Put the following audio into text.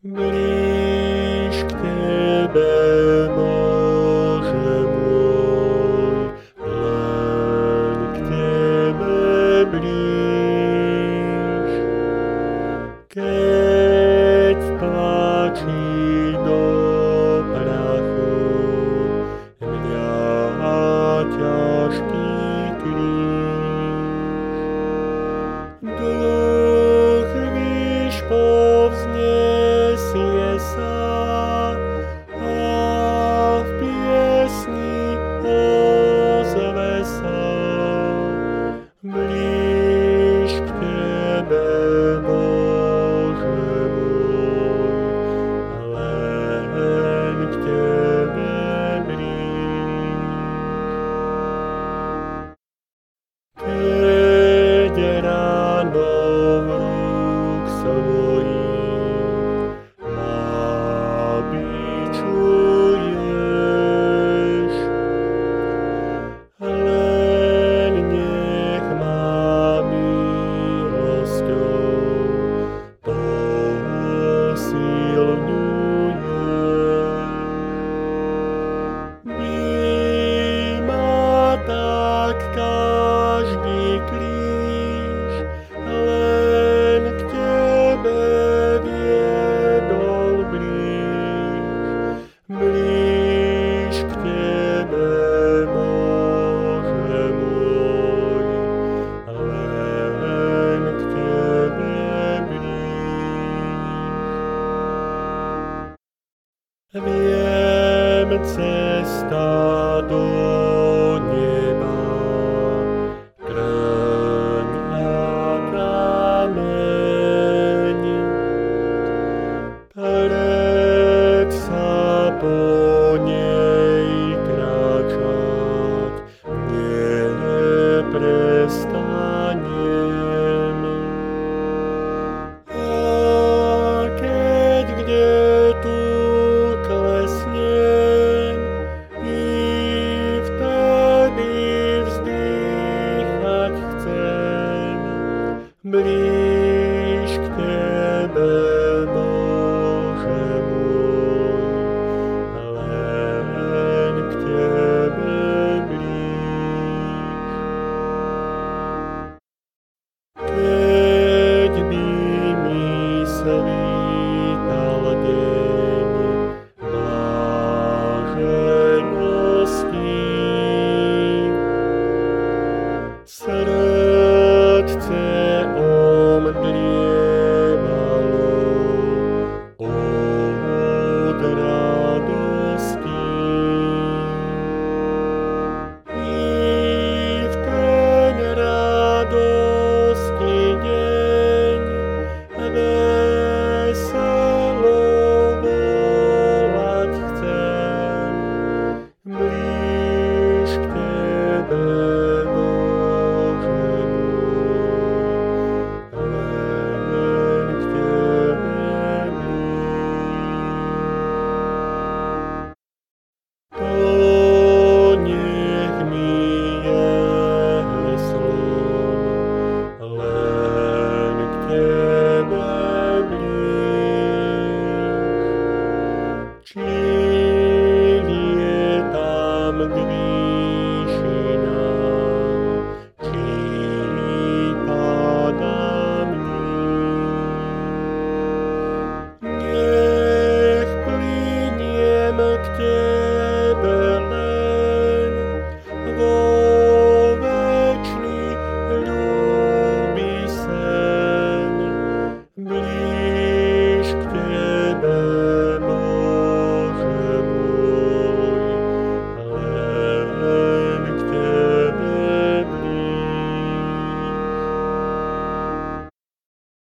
Blíž k Tebe, Bože môj, len k Tebe blíž. Keď tlačí do prachu mňa ťažký kríž, duch výš povznesie sa a v piesni ozve sa. Blíž k Tebe, Bože môj, len k Tebe blíž. Keď ráno v rúk svojich ma bičuješ, len nech ma milosťou posilňuješ. Bij ma tak každý kríž, len k Tebe viedol blíž. Blíž k Tebe, Bože môj, len k Tebe blíž. Viem, cesta do